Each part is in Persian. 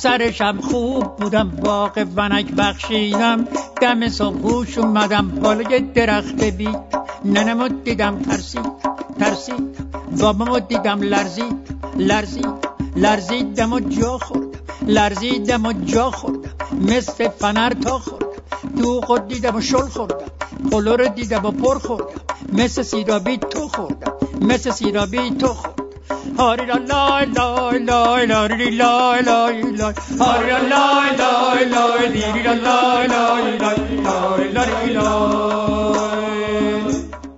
سرشم خوب بودم باغ ونک بخشیدم، دم صبح هوش اومدم بالای درخت بید، ننمو دیدم ترسید، بابامو دیدم لرزیدم و جا خوردم، مثل فنر تا خوردم، دوغ دیدم و شل خوردم، پلو رو دیدم و پر خوردم، مثل سیرابی تو خوردم. هاری لا لای لای لای لای لای لای لای هاری لا لای لای لای لیری لا لای لای لای لای لای.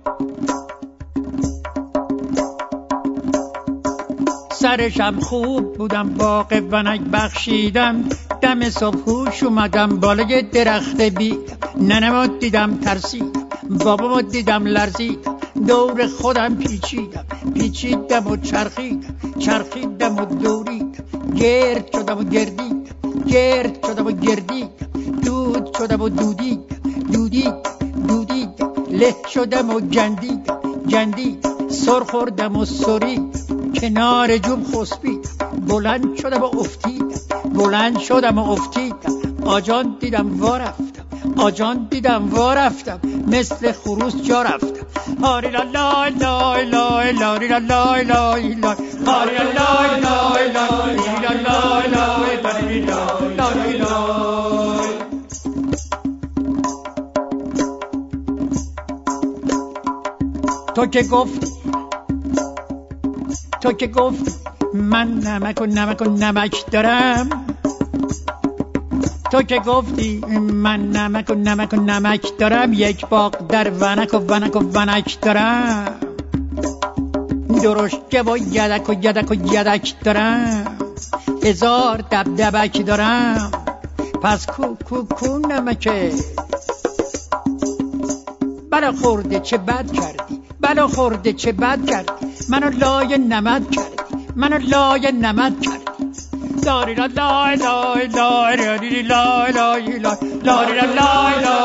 سرشم خوب بودم باغ ونک بخشیدم، دم صبح هوش اومدم بالای درخت بید، ننمو دیدم ترسیدم، بابامو دیدم لرزیدم، دور خودم پیچیدم و چرخیدم و دوریدم، گرد شدم و گردیدم، دود شدم و دودیدم، له شدم و جندیدم، سر خوردم و سریدم، کنار جوم خسبیدم، بلند شدم و افتیدم، آجان دیدم وارفتم، مثل خروس جا رفتم. هاری لا لای لای لای لای لای لای لای هاری لا لای لای لای لای لای لای لای. تو که گفت من نمک و نمک دارم، تو که گفتی من نمک و نمک دارم، یک باغ در ونک دارم، درشکه و یدک دارم، 1000 دبدبک دارم، پس کو نمکه. بلا خورده چه بد کردی، منو لای نمد کردی. لاری لا لای لای لای لای لای لای لاری لا لای لای